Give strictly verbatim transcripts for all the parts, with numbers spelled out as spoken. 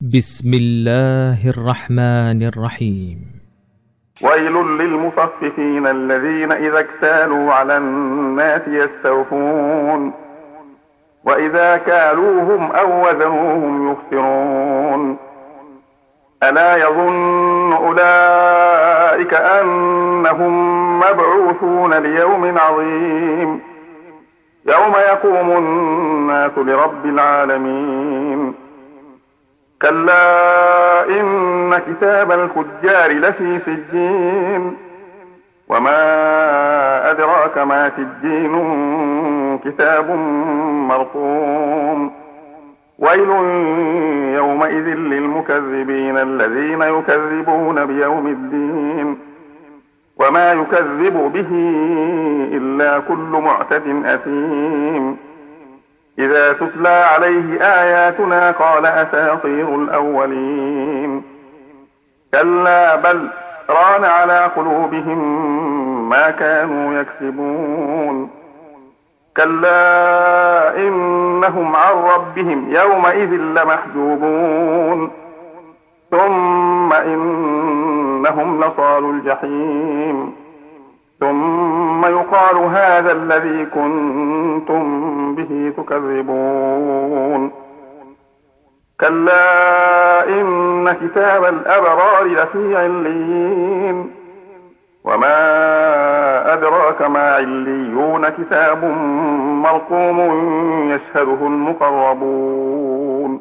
بسم الله الرحمن الرحيم. ويل للمطففين الذين إذا اكتالوا على الناس يستوفون وإذا كالوهم أو وزنوهم يخسرون. ألا يظن أولئك أنهم مبعوثون ليوم عظيم يوم يقوم الناس لرب العالمين. كلا إن كتاب الفجار لفي سجين وما أدراك ما سجين كتاب مرقوم. ويل يومئذ للمكذبين الذين يكذبون بيوم الدين وما يكذب به إلا كل معتد أثيم. إذا تتلى عليه آياتنا قال أساطير الأولين. كلا بل ران على قلوبهم ما كانوا يكسبون. كلا إنهم عن ربهم يومئذ لمحجوبون ثم إنهم لصالوا الجحيم ثم يقال هذا الذي كنتم به تكذبون. كلا إن كتاب الأبرار لفي عليين وما أدراك ما عليون كتاب مرقوم يشهده المقربون.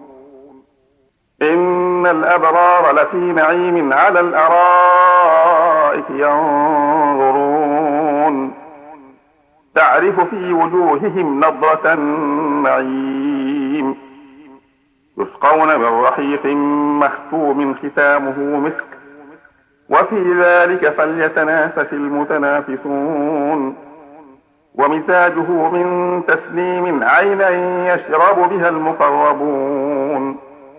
إن الأبرار لفي نعيم على الأرائك ينظرون تعرف في وجوههم نضرة النعيم يسقون من رحيق مختوم ختامه مسك وفي ذلك فليتنافس المتنافسون. ومزاجه من تسنيم عينا يشرب بها المقربون.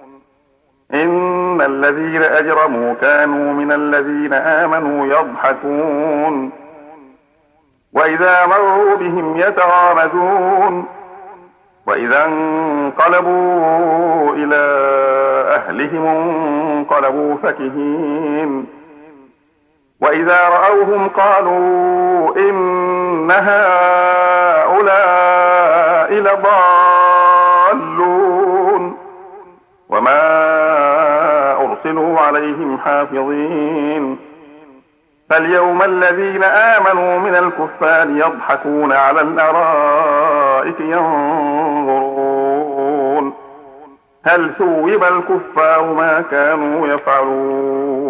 إن الذين أجرموا كانوا من الذين آمنوا يضحكون وإذا مروا بهم يتغامزون وإذا انقلبوا إلى أهلهم انقلبوا فكهين وإذا رأوهم قالوا إن هؤلاء لضالون وما أرسلوا عليهم حافظين. فاليوم الذين آمنوا من الكفار يضحكون على الأرائك ينظرون هل ثوب الكفار ما كانوا يفعلون.